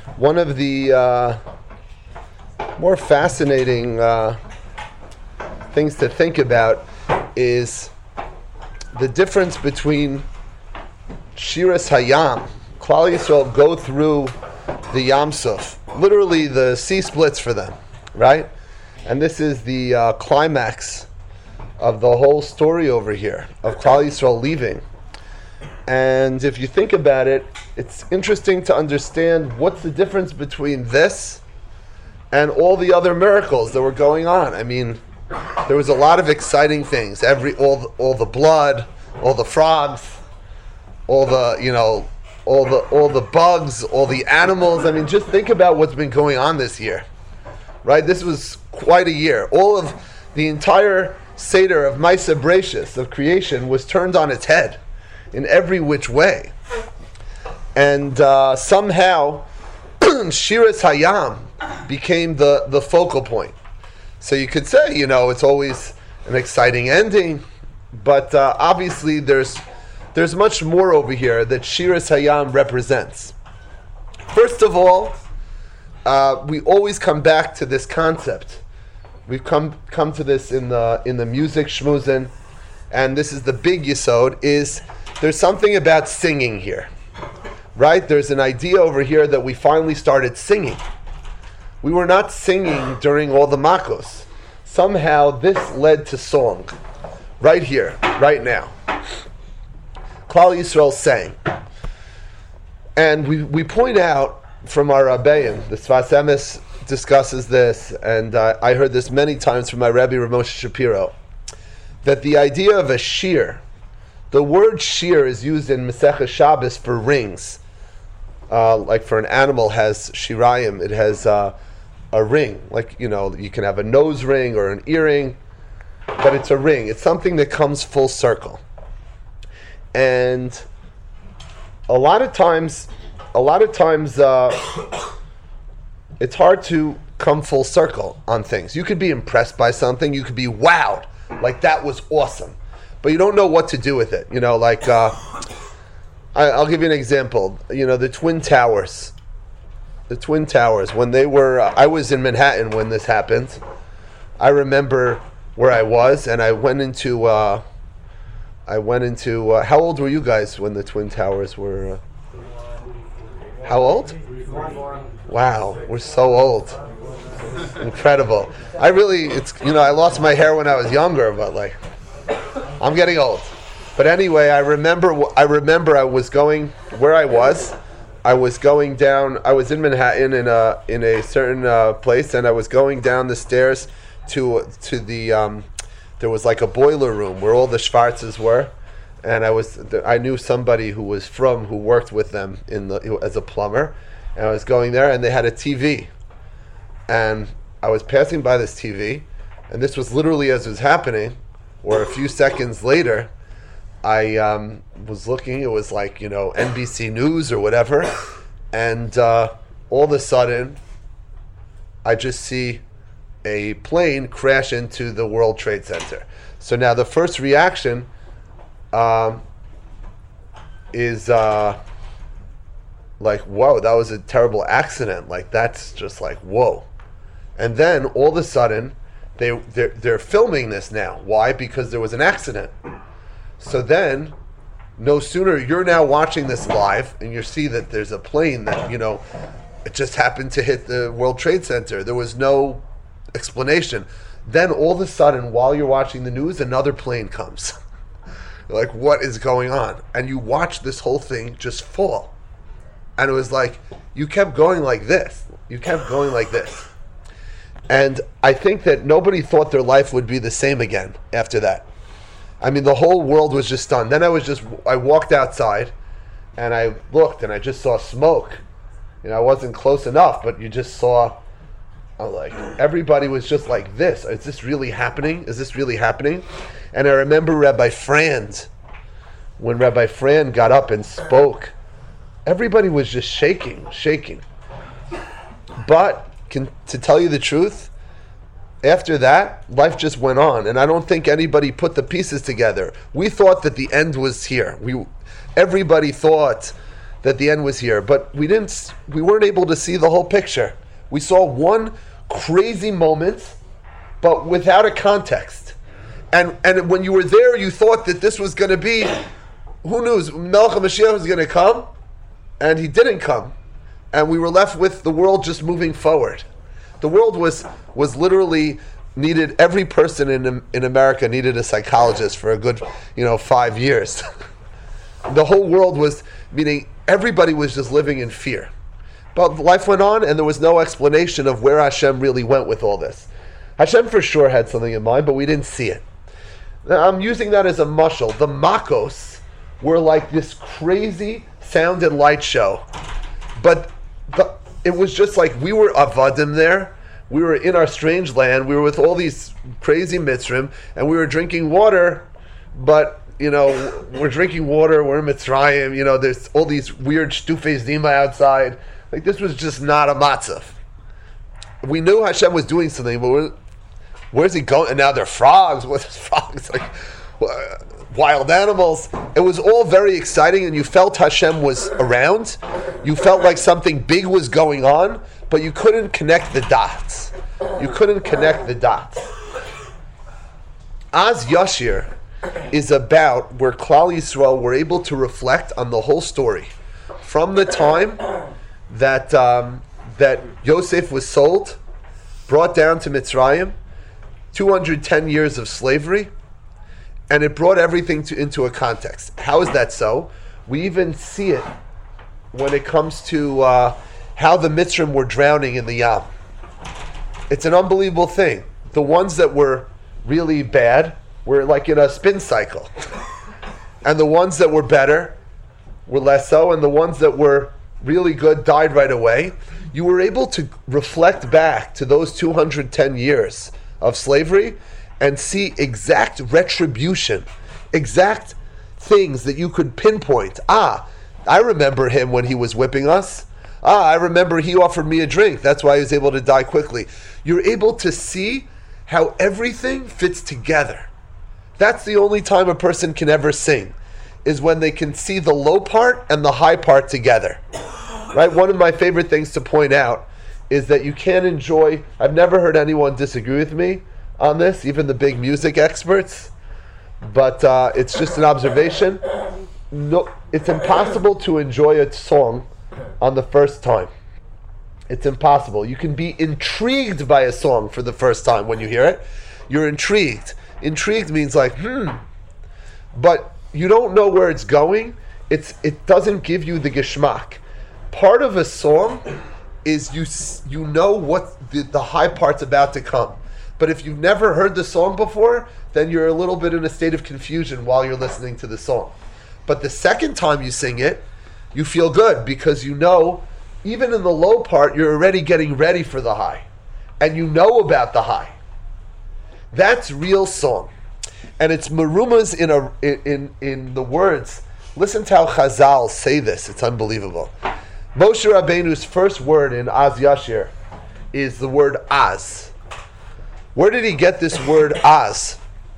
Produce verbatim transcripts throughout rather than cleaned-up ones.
one of the uh, more fascinating uh, things to think about is the difference between Shiras Hayam. Klal Yisrael go through the Yam Suf. Literally, the sea splits for them, right? And this is the uh, climax of the whole story over here, of Klal Yisrael leaving. And if you think about it, it's interesting to understand what's the difference between this and all the other miracles that were going on. I mean, there was a lot of exciting things. Every all the, all the blood, all the frogs, all the you know, all the all the bugs, all the animals. I mean, just think about what's been going on this year, right? This was quite a year. All of the entire Seder of Maisa Bereshis, of creation, was turned on its head in every which way. And uh, somehow, Shiras Hayam became the, the focal point. So you could say, you know, it's always an exciting ending, but uh, obviously there's there's much more over here that Shiras Hayam represents. First of all, uh, we always come back to this concept. We've come come to this in the in the music shmuzin, and this is the big yesod, is there's something about singing here, right? There's an idea over here that we finally started singing. We were not singing during all the makos. Somehow this led to song, right here, right now. Klal Yisrael sang. And we, we point out from our Rabbeim, the Sfas Emes discusses this, and uh, I heard this many times from my Rebbe Rav Moshe Shapiro, that the idea of a shir, the word shir is used in Masechah Shabbos for rings. Uh, like for an animal has shirayim, it has uh, a ring. Like, you know, you can have a nose ring or an earring, but it's a ring. It's something that comes full circle. And a lot of times, a lot of times, uh, it's hard to come full circle on things. You could be impressed by something, you could be wowed, like that was awesome, but you don't know what to do with it. You know, like, uh, I, I'll give you an example. You know, the Twin Towers. The Twin Towers, when they were, uh, I was in Manhattan when this happened. I remember where I was, and I went into, uh, I went into, uh, how old were you guys when the Twin Towers were, uh, how old? Wow, we're so old. Incredible. I really, it's, you know, I lost my hair when I was younger, but like, I'm getting old. But anyway, I remember, I remember I was going, where I was, I was going down, I was in Manhattan in a in a certain uh, place, and I was going down the stairs to to the, um, there was like a boiler room where all the Schwarzes were, and I was, I knew somebody who was from, who worked with them in the as a plumber, and I was going there, and they had a T V, and I was passing by this T V, and this was literally as it was happening, or a few seconds later, I um, was looking, it was like, you know, N B C News or whatever, and uh, all of a sudden, I just see a plane crash into the World Trade Center. So now the first reaction um, is uh, like, whoa, that was a terrible accident. Like, that's just like, whoa. And then all of a sudden, they, they're, they're filming this now. Why? Because there was an accident. So then, no sooner, you're now watching this live, and you see that there's a plane that, you know, it just happened to hit the World Trade Center. There was no explanation. Then all of a sudden, while you're watching the news, another plane comes. Like, what is going on? And you watch this whole thing just fall. And it was like, you kept going like this. You kept going like this. And I think that nobody thought their life would be the same again after that. I mean, the whole world was just stunned. Then I was just, I walked outside, and I looked, and I just saw smoke. You know, I wasn't close enough, but you just saw, I was like, everybody was just like this. Is this really happening? Is this really happening? And I remember Rabbi Frand, when Rabbi Frand got up and spoke, everybody was just shaking, shaking. But, can, to tell you the truth, after that, life just went on, and I don't think anybody put the pieces together. We thought that the end was here. We, everybody thought that the end was here. But we didn't. We weren't able to see the whole picture. We saw one crazy moment, but without a context. And and when you were there, you thought that this was going to be, who knows, Melech HaMashiach was going to come, and he didn't come. And we were left with the world just moving forward. The world was was literally needed, every person in in America needed a psychologist for a good, you know, five years. The whole world was, meaning everybody was just living in fear. But life went on, and there was no explanation of where Hashem really went with all this. Hashem for sure had something in mind, but we didn't see it. Now, I'm using that as a mushal. The Makos were like this crazy sound and light show. But the, it was just like we were avadim there. We were in our strange land. We were with all these crazy mitzrim, and we were drinking water. But you know, we're drinking water. We're in Mitzrayim. You know, there's all these weird shtufei zima outside. Like this was just not a matzav. We knew Hashem was doing something, but we're, where's he going? And now they're frogs. What's frogs? Like wild animals. It was all very exciting, and you felt Hashem was around. You felt like something big was going on, but you couldn't connect the dots. You couldn't connect the dots. Az Yashir is about where Klal Yisrael were able to reflect on the whole story, from the time that um, that Yosef was sold, brought down to Mitzrayim, two hundred ten years of slavery, and it brought everything to, into a context. How is that so? We even see it when it comes to uh, how the Mitzrim were drowning in the Yam. It's an unbelievable thing. The ones that were really bad were like in a spin cycle. And the ones that were better were less so, and the ones that were really good died right away. You were able to reflect back to those two hundred ten years of slavery and see exact retribution, exact things that you could pinpoint. Ah, I remember him when he was whipping us. Ah, I remember he offered me a drink. That's why he was able to die quickly. You're able to see how everything fits together. That's the only time a person can ever sing, is when they can see the low part and the high part together. Right? One of my favorite things to point out is that you can't enjoy, I've never heard anyone disagree with me on this, even the big music experts, but uh, it's just an observation. No, it's impossible to enjoy a song on the first time. It's impossible. You can be intrigued by a song for the first time when you hear it. You're intrigued. Intrigued means like, hmm, but you don't know where it's going. It's it doesn't give you the geschmack. Part of a song is you you know what the, the high part's about to come. But if you've never heard the song before, then you're a little bit in a state of confusion while you're listening to the song. But the second time you sing it, you feel good because you know, even in the low part, you're already getting ready for the high. And you know about the high. That's real song. And it's marumas in a in, in the words. Listen to how Chazal say this. It's unbelievable. Moshe Rabbeinu's first word in Az Yashir is the word Az. Where did he get this word Az?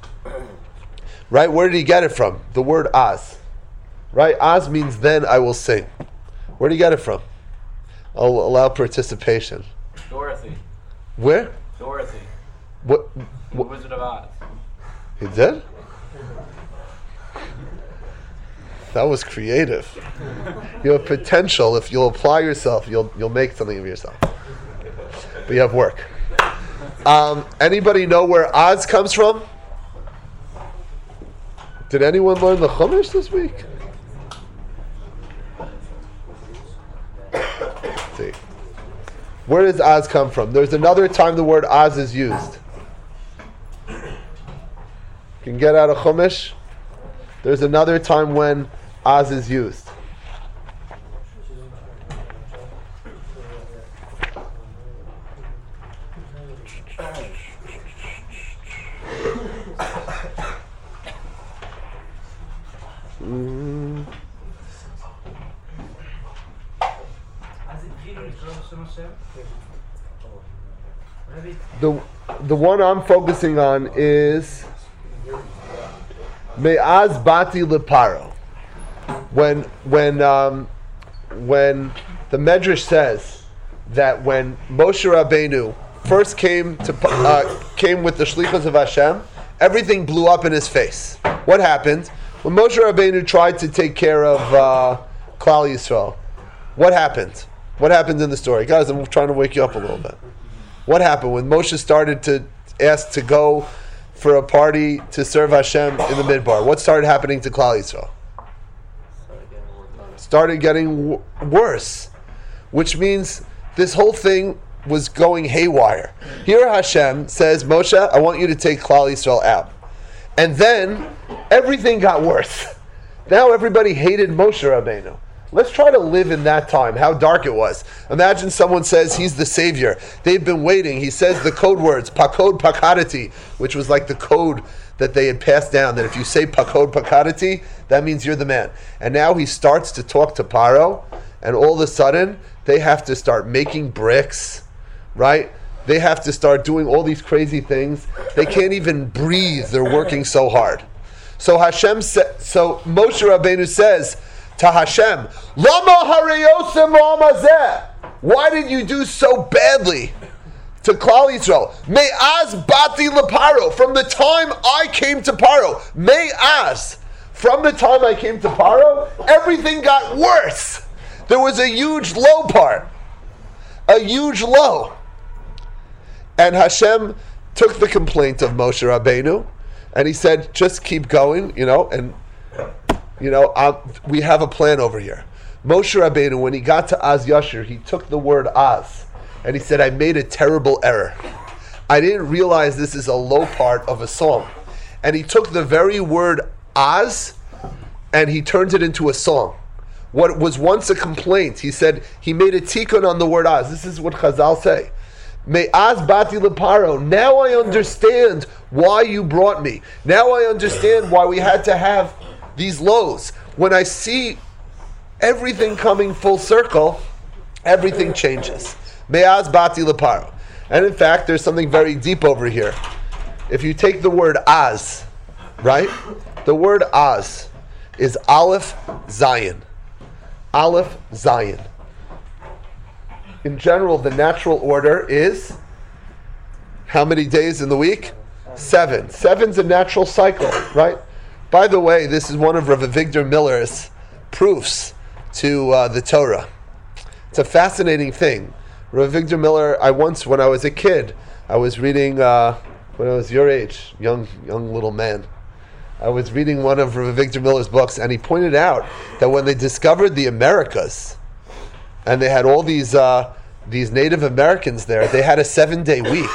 Right? Where did he get it from? The word Az. Right? Az means then I will sing. Where did he get it from? I'll allow participation. Dorothy. Where? Dorothy. What? The Wizard of Oz. He did? That was creative. You have potential. If you'll apply yourself, you'll you'll make something of yourself. But you have work. Um, anybody know where Oz comes from? Did anyone learn the Chumash this week? Let's see. Where does Oz come from? There's another time the word Oz is used. You can get out of Chumash. There's another time when Oz is used. Mm. The the one I'm focusing on is Me'az Bati Leparo. When when um, when the Medrash says that when Moshe Rabbeinu first came to uh, came with the Shlichus of Hashem, everything blew up in his face. What happened? When Moshe Rabbeinu tried to take care of uh, Klal Yisrael, what happened? What happened in the story? Guys, I'm trying to wake you up a little bit. What happened when Moshe started to ask to go for a party to serve Hashem in the Midbar? What started happening to Klal Yisrael? Started getting w- worse, which means this whole thing was going haywire. Here Hashem says, Moshe, I want you to take Klal Yisrael out. And then everything got worse. Now everybody hated Moshe Rabbeinu. Let's try to live in that time, how dark it was. Imagine someone says he's the savior. They've been waiting. He says the code words, pakod pakadati, which was like the code that they had passed down, that if you say pakod pakadati, that means you're the man. And now he starts to talk to Paro, and all of a sudden, they have to start making bricks, right? They have to start doing all these crazy things. They can't even breathe. They're working so hard. So Hashem, sa- so Moshe Rabbeinu says to Hashem, Lama hareyosem la'amazeh. Why did you do so badly to Klal Yisrael? Me'az bati leparo. From the time I came to Paro, me'az. From the time I came to Paro, everything got worse. There was a huge low part. A huge low. And Hashem took the complaint of Moshe Rabbeinu, and he said, just keep going, you know, and, you know, uh, we have a plan over here. Moshe Rabbeinu, when he got to Az Yashir, he took the word Az, and he said, I made a terrible error. I didn't realize this is a low part of a song. And he took the very word Az, and he turned it into a song. What was once a complaint, he said, he made a tikkun on the word Az. This is what Chazal say. Me'az bati leparo. Now I understand why you brought me. Now I understand why we had to have these lows. When I see everything coming full circle, everything changes. Me'az bati leparo. And in fact, there's something very deep over here. If you take the word Az, right? The word Az is Aleph Zayin. Aleph Zayin. In general, the natural order is how many days in the week? Seven. Seven's a natural cycle, right? By the way, this is one of Rav Avigdor Miller's proofs to uh, the Torah. It's a fascinating thing. Rav Avigdor Miller, I once, when I was a kid, I was reading, uh, when I was your age, young young little man, I was reading one of Rav Avigdor Miller's books, and he pointed out that when they discovered the Americas, and they had all these uh, these Native Americans there, they had a seven-day week.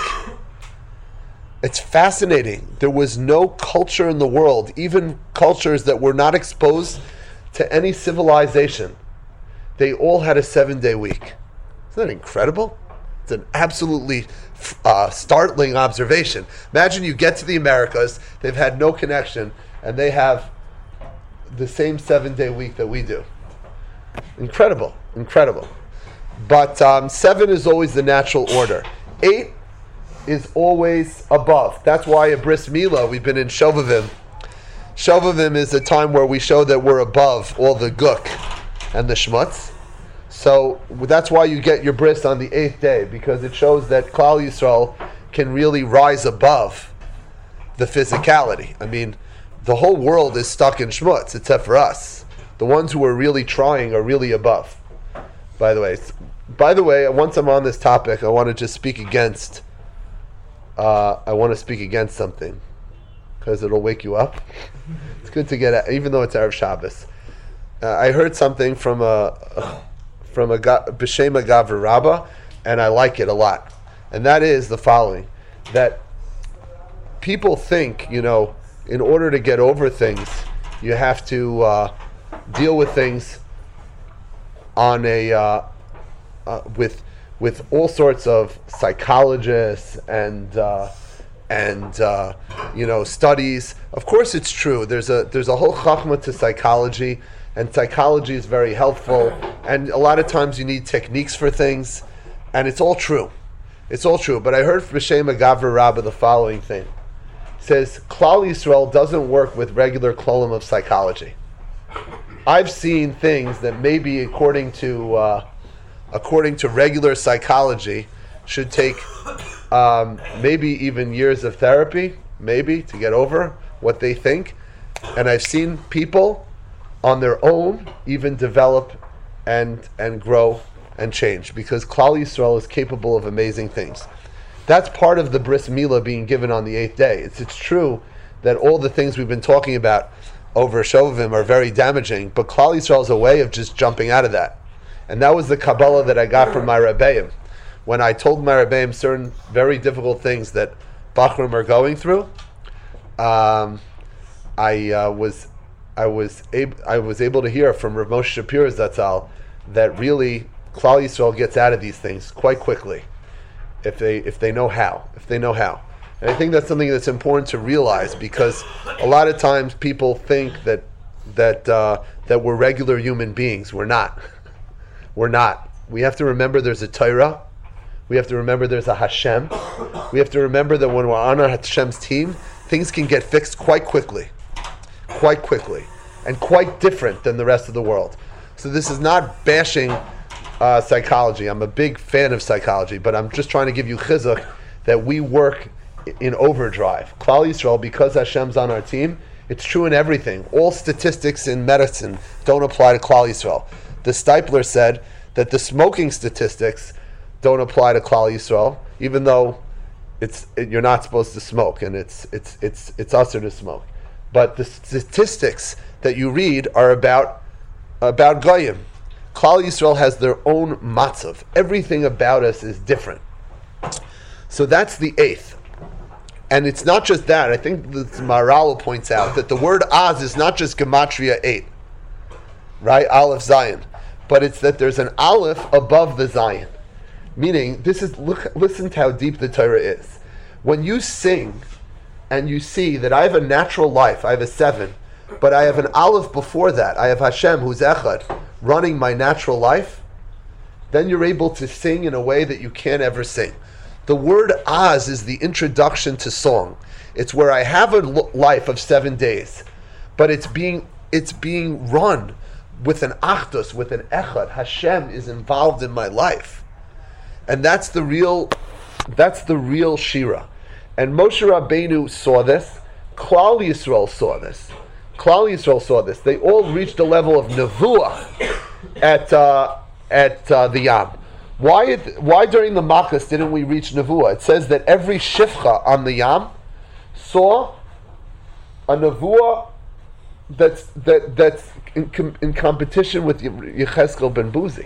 It's fascinating. There was no culture in the world, even cultures that were not exposed to any civilization. They all had a seven-day week. Isn't that incredible? It's an absolutely uh, startling observation. Imagine you get to the Americas, they've had no connection, and they have the same seven-day week that we do. Incredible, incredible. But um, seven is always the natural order. Eight is always above. That's why a bris milah, we've been in Shovavim. Shovavim is a time where we show that we're above all the guk and the shmutz. So that's why you get your bris on the eighth day, because it shows that Klal Yisrael can really rise above the physicality. I mean, the whole world is stuck in shmutz, except for us. The ones who are really trying are really above. By the way, by the way, once I'm on this topic, I want to just speak against. Uh, I want to speak against something because it'll wake you up. It's good to get at, even though it's Erev Shabbos. Uh, I heard something from a, a from a b'shem Gavra Rabbah, and I like it a lot. And that is the following: that people think, you know, in order to get over things, you have to uh, deal with things on a uh, uh, with with all sorts of psychologists and uh, and uh, you know studies. Of course, it's true. There's a there's a whole chachma to psychology, and psychology is very helpful. And a lot of times you need techniques for things, and it's all true. It's all true. But I heard from B'Shem Gavra Rabbah the following thing. It says Klal Yisrael doesn't work with regular klolim of psychology. I've seen things that maybe according to uh, according to regular psychology should take um, maybe even years of therapy, maybe to get over what they think. And I've seen people on their own even develop and and grow and change, because Klal Yisrael is capable of amazing things. That's part of the bris milah being given on the eighth day. It's it's true that all the things we've been talking about over Shovavim are very damaging, but Klal Yisrael is a way of just jumping out of that. And that was the Kabbalah that I got from my Rebbeim. When I told my Rebbeim certain very difficult things that Bachrim are going through, um, I uh, was I was able I was able to hear from Rav Moshe Shapiro Zatzal that really Klal Yisrael gets out of these things quite quickly if they if they know how if they know how. And I think that's something that's important to realize, because a lot of times people think that that uh, that we're regular human beings. We're not. We're not. We have to remember there's a Torah. We have to remember there's a Hashem. We have to remember that when we're on our Hashem's team, things can get fixed quite quickly. Quite quickly. And quite different than the rest of the world. So this is not bashing uh, psychology. I'm a big fan of psychology, but I'm just trying to give you chizuk that we work in overdrive. Klal Yisrael, because Hashem's on our team, it's true in everything. All statistics in medicine don't apply to Klal Yisrael. The Stipler said that the smoking statistics don't apply to Klal Yisrael, even though it's it, you're not supposed to smoke, and it's it's it's it's usher to smoke. But the statistics that you read are about about Goyim. Klal Yisrael has their own matzav. Everything about us is different. So that's the eighth. And it's not just that. I think the Maharal points out that the word Az is not just Gematria eight, right? Aleph Zion. But it's that there's an Aleph above the Zion. Meaning, this is look, listen to how deep the Torah is. When you sing and you see that I have a natural life, I have a seven, but I have an Aleph before that, I have Hashem who's Echad, running my natural life, then you're able to sing in a way that you can't ever sing. The word Az is the introduction to song. It's where I have a life of seven days, but it's being it's being run with an Achdus, with an Echad. Hashem is involved in my life, and that's the real that's the real Shira. And Moshe Rabbeinu saw this. Klal Yisrael saw this. Klal Yisrael saw this. They all reached a level of nevuah at uh, at uh, the Yam. Why, it, why during the Makkos didn't we reach Nevuah? It says that every Shifcha on the Yam saw a Nevuah that's, that, that's in, com, in competition with Yechezkel ben Buzi.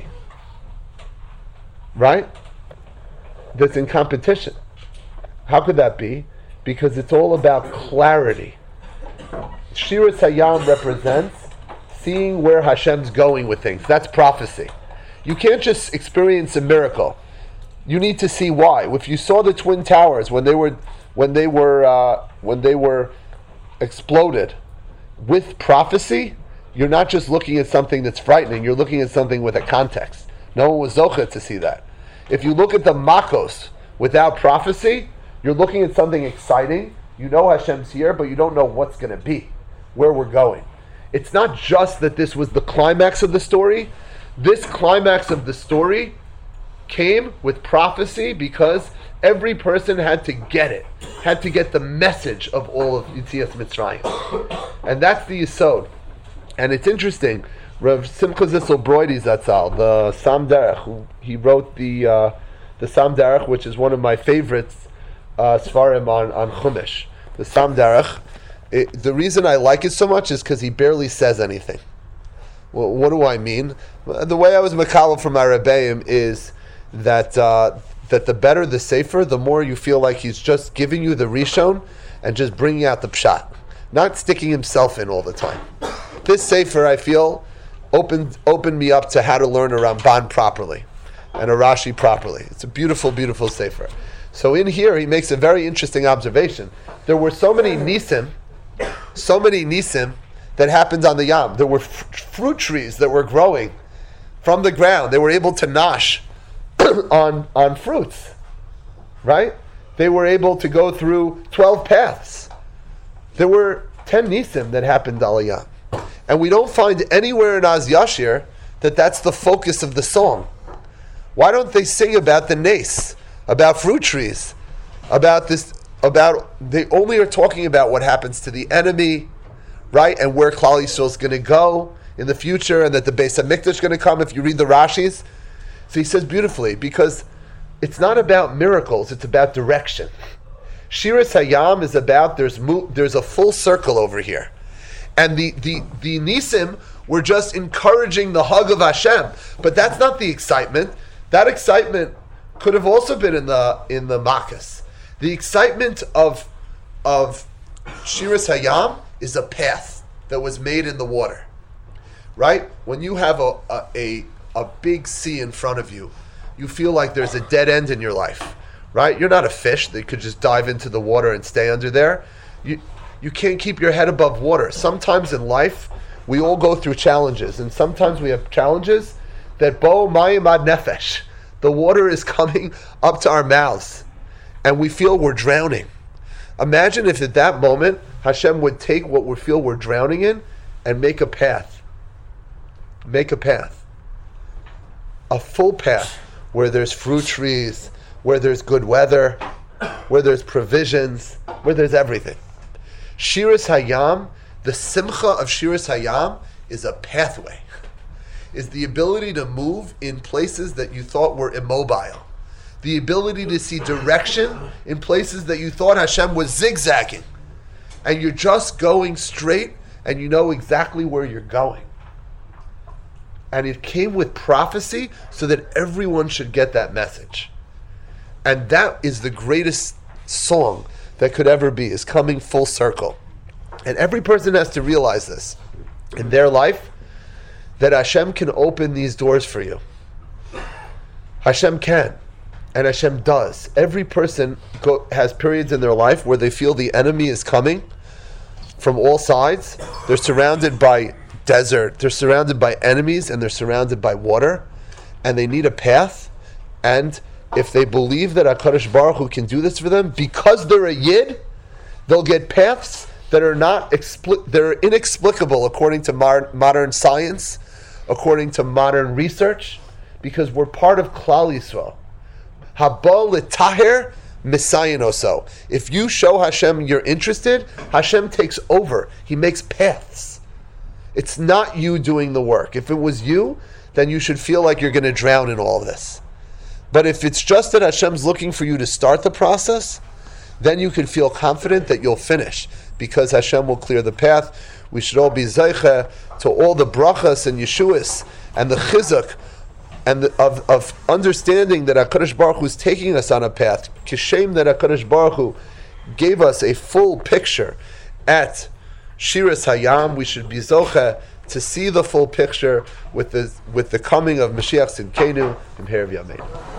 Right? That's in competition. How could that be? Because it's all about clarity. Shiras Hayam represents seeing where Hashem's going with things. That's prophecy. You can't just experience a miracle. You need to see why. If you saw the Twin Towers when they were when they were uh, when they were exploded with prophecy, you're not just looking at something that's frightening. You're looking at something with a context. No one was zocheh to see that. If you look at the Makkos without prophecy, you're looking at something exciting. You know Hashem's here, but you don't know what's going to be, where we're going. It's not just that this was the climax of the story. This climax of the story came with prophecy because every person had to get it, had to get the message of all of Yetzias Mitzrayim. And that's the Yesod. And it's interesting, Rav Simcha Zissel Broidi Zatzal, the Sam Derech, who he wrote the uh, the Sam Derech, which is one of my favorites, uh, Sfarim on, on Chumash. The Sam Derech. It, the reason I like it so much is because he barely says anything. Well, what do I mean? The way I was makabel from my Rebbeim is that uh, that the better the sefer, the more you feel like he's just giving you the rishon and just bringing out the pshat, not sticking himself in all the time. This sefer, I feel, opened opened me up to how to learn a Ramban properly and a Rashi properly. It's a beautiful, beautiful sefer. So in here, he makes a very interesting observation. There were so many nisim, so many nisim that happened on the Yam. There were f- fruit trees that were growing from the ground. They were able to nosh on on fruits, right? They were able to go through twelve paths. There were ten nisim that happened on the Yam. And we don't find anywhere in Az Yashir that that's the focus of the song. Why don't they sing about the nace, about fruit trees, about this, about, they only are talking about what happens to the enemy, right? And where Klal Yisrael is going to go in the future, and that the Beis HaMikdash is going to come if you read the Rashis. So he says beautifully, because it's not about miracles, it's about direction. Shiras Hayam is about, there's mo- there's a full circle over here. And the, the, the Nisim were just encouraging the hug of Hashem. But that's not the excitement. That excitement could have also been in the in the Makkos. The excitement of of Shiras Hayam is a path that was made in the water. Right? When you have a, a, a, a big sea in front of you, you feel like there's a dead end in your life. Right? You're not a fish that could just dive into the water and stay under there. You you can't keep your head above water. Sometimes in life, we all go through challenges, and sometimes we have challenges that bo mayim ad nefesh. The water is coming up to our mouths, and we feel we're drowning. Imagine if at that moment Hashem would take what we feel we're drowning in and make a path. Make a path. A full path where there's fruit trees, where there's good weather, where there's provisions, where there's everything. Shiras Hayam, the simcha of Shiras Hayam is a pathway. Is the ability to move in places that you thought were immobile. The ability to see direction in places that you thought Hashem was zigzagging. And you're just going straight and you know exactly where you're going. And it came with prophecy so that everyone should get that message. And that is the greatest song that could ever be, is coming full circle. And every person has to realize this in their life, that Hashem can open these doors for you. Hashem can, and Hashem does. Every person go, has periods in their life where they feel the enemy is coming from all sides. They're surrounded by desert, they're surrounded by enemies, and they're surrounded by water, and they need a path. And if they believe that HaKadosh Baruch Hu can do this for them, because they're a Yid, they'll get paths that are not expli- they're inexplicable according to mar- modern science, according to modern research, because we're part of Klal Yisrael. Haba l'taher misayin oso. If you show Hashem you're interested, Hashem takes over. He makes paths. It's not you doing the work. If it was you, then you should feel like you're going to drown in all of this. But if it's just that Hashem's looking for you to start the process, then you can feel confident that you'll finish, because Hashem will clear the path. We should all be zeicha to all the brachas and yeshuas and the chizuk and the, of, of understanding that HaKadosh Baruch Hu is taking us on a path. Kishem that HaKadosh Baruch Hu gave us a full picture at Shiras Hayam. We should be zocha to see the full picture with the with the coming of Mashiach Tzidkenu in Herav Yameinu.